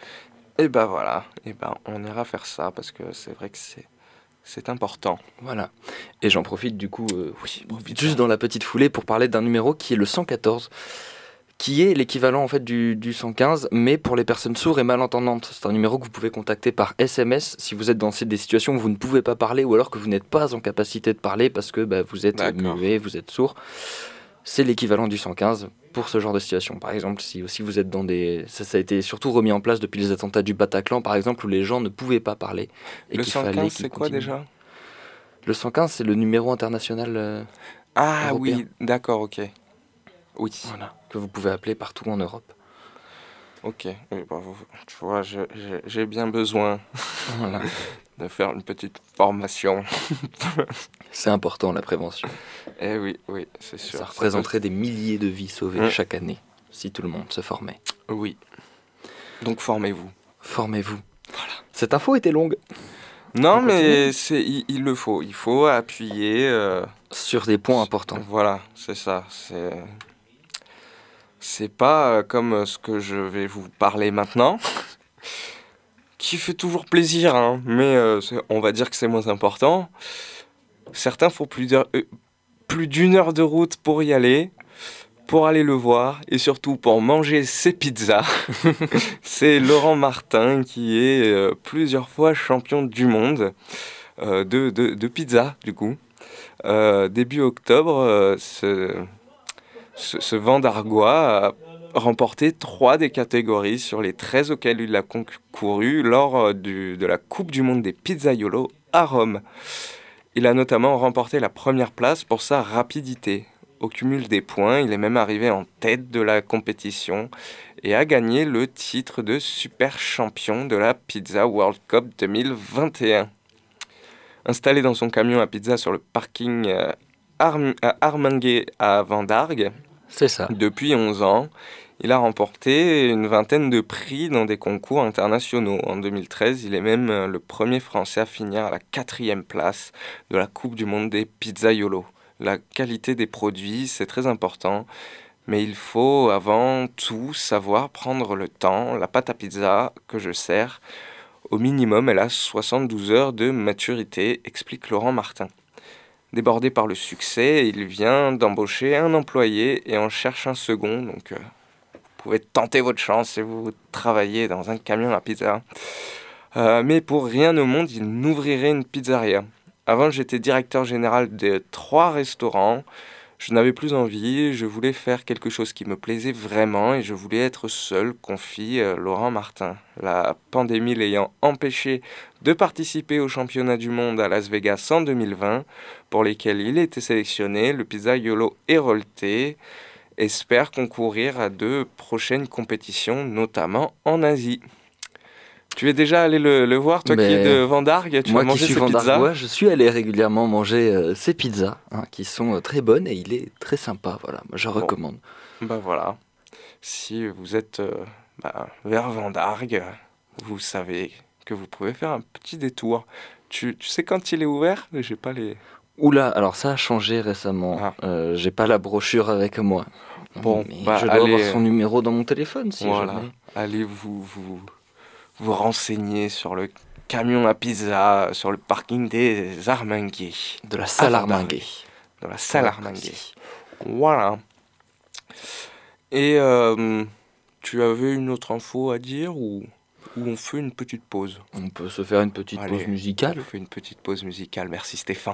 Et ben voilà, et ben on ira faire ça parce que c'est vrai que c'est c'est important. Voilà. Et j'en profite du coup, euh, oui, juste dans la petite foulée pour parler d'un numéro qui est le cent quatorze, qui est l'équivalent en fait du, du cent quinze, mais pour les personnes sourdes et malentendantes. C'est un numéro que vous pouvez contacter par S M S si vous êtes dans des situations où vous ne pouvez pas parler ou alors que vous n'êtes pas en capacité de parler parce que bah, vous êtes D'accord. muet, vous êtes sourd. C'est l'équivalent du cent quinze pour ce genre de situation. Par exemple, si aussi vous êtes dans des... Ça, ça a été surtout remis en place depuis les attentats du Bataclan, par exemple, où les gens ne pouvaient pas parler. Et le qu'il cent quinze, fallait c'est quoi déjà ? Le cent quinze, c'est le numéro international euh, Ah européen. Oui, d'accord, ok. Oui. Voilà, que vous pouvez appeler partout en Europe. Ok, oui, bah, tu vois, je, je, j'ai bien besoin voilà. de faire une petite formation. C'est important, la prévention. Eh oui, oui, c'est sûr. Ça représenterait des milliers de vies sauvées mmh. chaque année, si tout le monde se formait. Oui. Donc formez-vous. Formez-vous. Voilà. Cette info était longue. Non, mais c'est, il, il le faut. Il faut appuyer... Euh, sur des points importants. Voilà, c'est ça. C'est... C'est pas comme ce que je vais vous parler maintenant. qui fait toujours plaisir, hein, mais euh, c'est- on va dire que c'est moins important. Certains font plus d'heure- euh, plus d'une heure de route pour y aller, pour aller le voir et surtout pour manger ses pizzas. C'est Laurent Martin qui est euh, plusieurs fois champion du monde euh, de, de, de pizza, du coup. Euh, début octobre, euh, ce, ce, ce Vendargois a remporté trois des catégories sur les treize auxquelles il a concouru lors euh, du, de la Coupe du Monde des Pizzaiolos à Rome. Il a notamment remporté la première place pour sa rapidité. Au cumul des points, il est même arrivé en tête de la compétition et a gagné le titre de super champion de la Pizza World Cup deux mille vingt et un. Installé dans son camion à pizza sur le parking euh, Arm- à Arminguet à Vendargues, C'est ça. depuis onze ans, il a remporté une vingtaine de prix dans des concours internationaux. En deux mille treize, il est même euh, le premier Français à finir à la quatrième place de la Coupe du Monde des Pizzaiolos. La qualité des produits, c'est très important, mais il faut avant tout savoir prendre le temps. La pâte à pizza que je sers, au minimum, elle a soixante-douze heures de maturité, explique Laurent Martin. Débordé par le succès, il vient d'embaucher un employé et en cherche un second, donc euh, vous pouvez tenter votre chance si vous travaillez dans un camion à pizza. Euh, mais pour rien au monde, il n'ouvrirait une pizzeria. Avant, j'étais directeur général de trois restaurants. Je n'avais plus envie, je voulais faire quelque chose qui me plaisait vraiment et je voulais être seul, confie euh, Laurent Martin. La pandémie l'ayant empêché de participer au championnat du monde à Las Vegas en deux mille vingt, pour lesquels il était sélectionné, le Pizzaiolo Héraultais espère concourir à de prochaines compétitions, notamment en Asie. Tu es déjà allé le, le voir, toi Mais qui es de Vendargues, tu Moi as qui mangé suis ses pizzas. Vendargois, je suis allé régulièrement manger euh, ces pizzas, hein, qui sont euh, très bonnes et il est très sympa. Voilà, moi, je Bon. recommande. Bah voilà, si vous êtes euh, bah, vers Vendargues, vous savez que vous pouvez faire un petit détour. Tu, tu sais quand il est ouvert? J'ai pas les... Oula, alors ça a changé récemment. Ah. Euh, j'ai pas la brochure avec moi. Bon, mais bah, je dois allez, avoir son numéro dans mon téléphone si voilà. jamais. Allez vous, vous, vous renseigner sur le camion à pizza, sur le parking des Arminguets. De la salle À Vendargues. Arminguet. De la salle Ouais, Arminguet. merci. Voilà. Et euh, tu avais une autre info à dire ou, ou on fait une petite pause? On peut se faire une petite Allez, pause musicale. On fait une petite pause musicale. Merci Stéphane.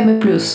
M plus.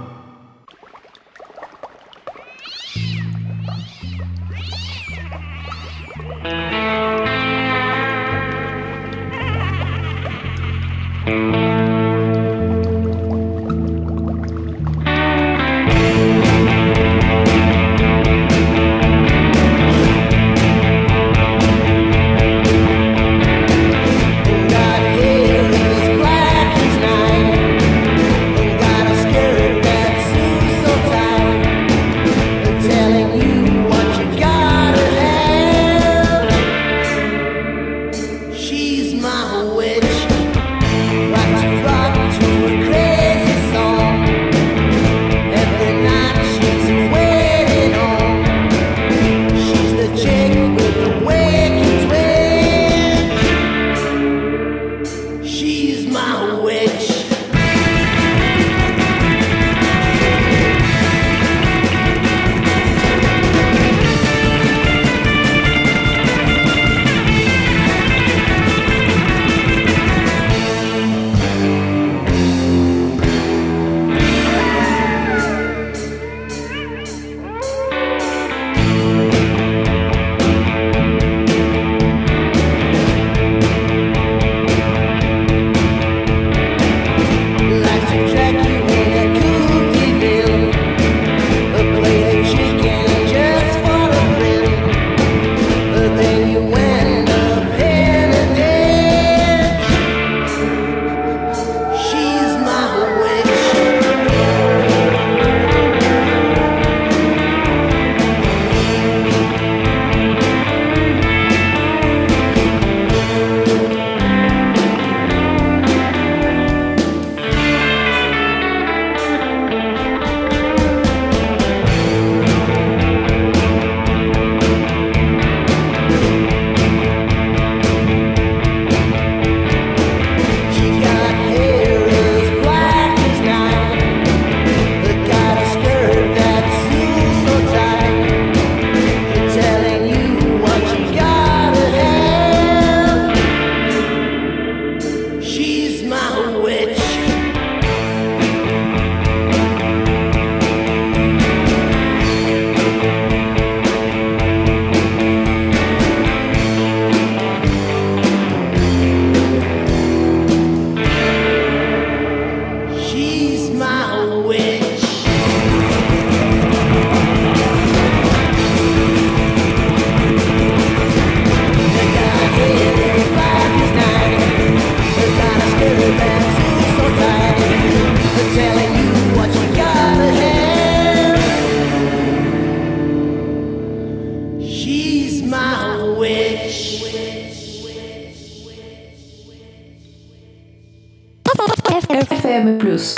F M plus.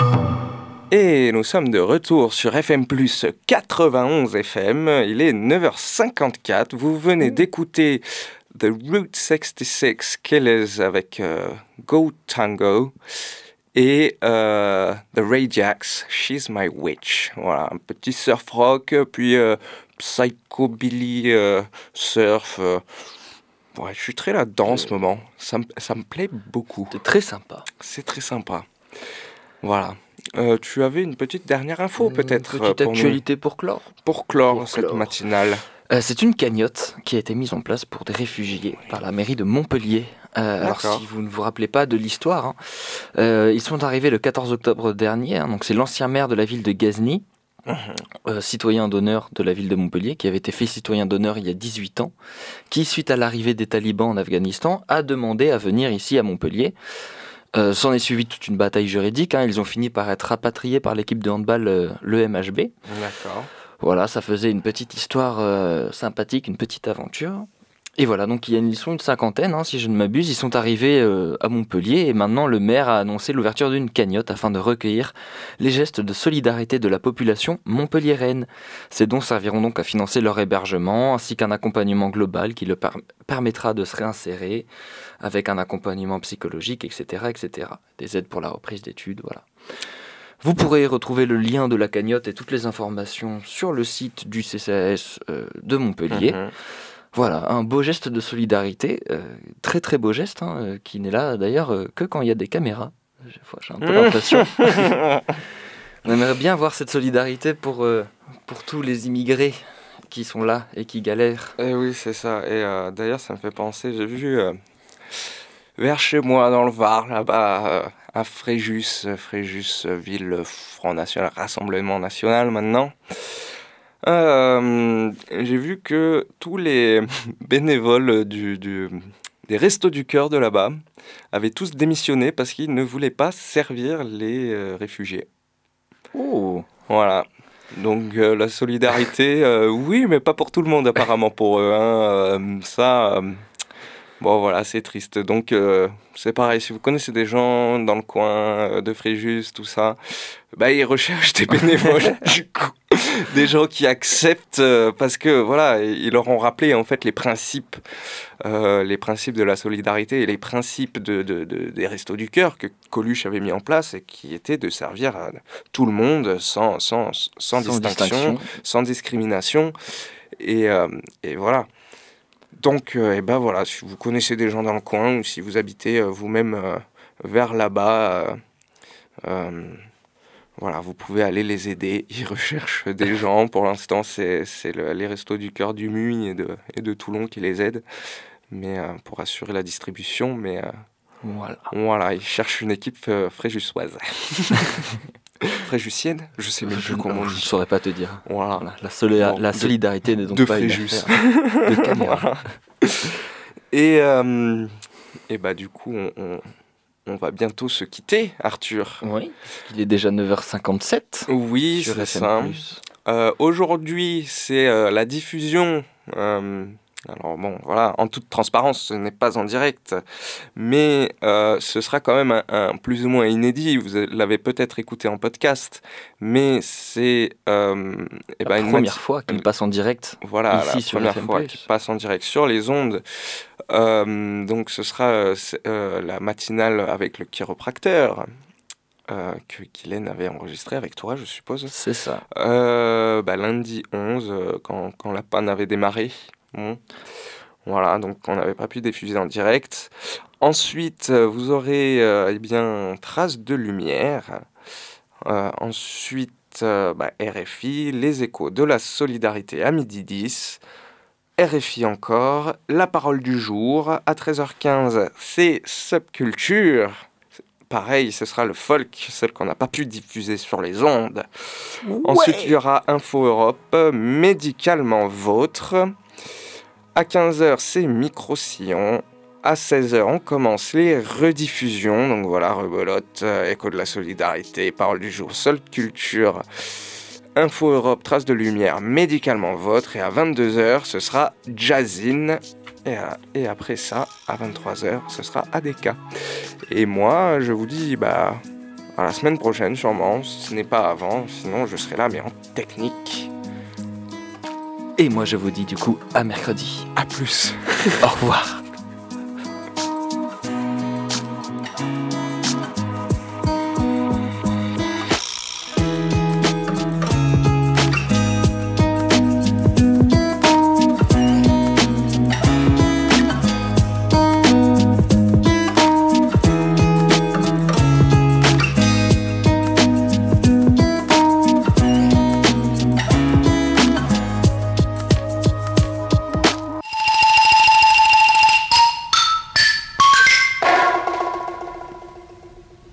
Et nous sommes de retour sur F M plus quatre-vingt-onze F M. Il est neuf heures cinquante-quatre. Vous venez d'écouter The Route soixante-six Killers avec euh, Go Tango et euh, The Rajax, She's My Witch. Voilà, un petit surf rock, puis euh, psychobilly euh, surf. Euh, ouais, je suis très là-dedans en ce moment. Ça me, ça me plaît beaucoup. C'est très sympa. C'est très sympa. Voilà. Euh, tu avais une petite dernière info peut-être Une petite pour actualité nous... pour clore. Pour clore pour cette clore. matinale. Euh, c'est une cagnotte qui a été mise en place pour des réfugiés par la mairie de Montpellier. Euh, alors si vous ne vous rappelez pas de l'histoire, hein, euh, ils sont arrivés le quatorze octobre dernier, hein, donc c'est l'ancien maire de la ville de Ghazni, mmh. euh, citoyen d'honneur de la ville de Montpellier, qui avait été fait citoyen d'honneur il y a dix-huit ans, qui suite à l'arrivée des talibans en Afghanistan a demandé à venir ici à Montpellier. Euh, s'en est suivi toute une bataille juridique, hein, ils ont fini par être rapatriés par l'équipe de handball euh, l'E M H B. D'accord. Voilà, ça faisait une petite histoire euh, sympathique, une petite aventure. Et voilà, donc il y a une, ils sont une cinquantaine, hein, si je ne m'abuse. Ils sont arrivés euh, à Montpellier et maintenant le maire a annoncé l'ouverture d'une cagnotte afin de recueillir les gestes de solidarité de la population montpelliéraine. Ces dons serviront donc à financer leur hébergement ainsi qu'un accompagnement global qui leur per- permettra de se réinsérer avec un accompagnement psychologique, et cetera, et cetera. Des aides pour la reprise d'études, voilà. Vous pourrez retrouver le lien de la cagnotte et toutes les informations sur le site du C C A S euh, de Montpellier. Mmh. Voilà, un beau geste de solidarité, euh, très très beau geste, hein, euh, qui n'est là d'ailleurs euh, que quand il y a des caméras. J'ai un peu l'impression. On aimerait bien voir cette solidarité pour, euh, pour tous les immigrés qui sont là et qui galèrent. Et oui, c'est ça. Et euh, d'ailleurs, ça me fait penser, j'ai vu euh, vers chez moi dans le Var, là-bas, euh, à Fréjus, Fréjus, ville Front National, Rassemblement National maintenant. Euh, j'ai vu que tous les bénévoles du, du, des Restos du Cœur de là-bas avaient tous démissionné parce qu'ils ne voulaient pas servir les euh, réfugiés. Oh. Voilà. Donc euh, la solidarité, euh, oui, mais pas pour tout le monde apparemment pour eux. Hein. Euh, ça, euh, bon voilà, c'est triste. Donc euh, c'est pareil, si vous connaissez des gens dans le coin euh, de Fréjus, tout ça, bah, ils recherchent des bénévoles, du coup. Des gens qui acceptent, euh, parce que voilà, ils leur ont rappelé en fait les principes, euh, les principes de la solidarité et les principes de, de, de, des Restos du Cœur que Coluche avait mis en place et qui étaient de servir à tout le monde sans, sans, sans, sans distinction, distinction, sans discrimination. Et, euh, et voilà. Donc, euh, et ben voilà, si vous connaissez des gens dans le coin ou si vous habitez euh, vous-même euh, vers là-bas, euh, euh, voilà, vous pouvez aller les aider. Ils recherchent des gens. Pour l'instant, c'est, c'est le, les Restos du Cœur du Muy et de, et de Toulon qui les aident, mais euh, pour assurer la distribution. Mais euh, voilà. voilà, ils cherchent une équipe euh, fréjussoise. Fréjussienne, je sais même plus comment on dit. Je ne saurais pas te dire. Voilà. Voilà. La, soli- bon, la solidarité de, n'est donc de pas Fréjus. Une de Voilà. Et, euh, et bah du coup, on, on, on va bientôt se quitter, Arthur. Oui. Il est déjà neuf heures cinquante-sept. Oui, c'est ça. Euh, aujourd'hui, c'est euh, la diffusion. Euh, Alors bon, voilà, en toute transparence, ce n'est pas en direct, mais euh, ce sera quand même un, un plus ou moins inédit. Vous l'avez peut-être écouté en podcast, mais c'est euh, eh ben, la une première mat- fois qu'il passe en direct. Voilà, ici la sur première fois qu'il passe en direct sur les ondes. Euh, donc ce sera euh, euh, la matinale avec le chiropracteur. Euh, que Guylaine avait enregistré avec toi, je suppose. C'est ça. Euh, bah, lundi onze, euh, quand, quand la panne avait démarré. Bon. Voilà, donc on n'avait pas pu diffuser en direct. Ensuite, vous aurez euh, eh bien, Traces de lumière. Euh, ensuite, euh, bah, R F I, les échos de la solidarité à midi dix. R F I encore, la parole du jour. À treize heures quinze, c'est Subculture. Pareil, ce sera le folk, celle qu'on n'a pas pu diffuser sur les ondes. Ouais. Ensuite, il y aura Info Europe, médicalement vôtre. À quinze heures, c'est Micro-Sillon. À seize heures, on commence les rediffusions. Donc voilà, Rebelote, Écho de la solidarité, Parole du jour, Seule culture, Info Europe, Traces de lumière, médicalement vôtre. Et à vingt-deux heures, ce sera Jazzine. Et, à, et après ça, à vingt-trois heures, ce sera A D K. Et moi, je vous dis, bah, à la semaine prochaine, sûrement, si ce n'est pas avant. Sinon, je serai là, mais en technique. Et moi, je vous dis du coup, à mercredi. À plus. Au revoir.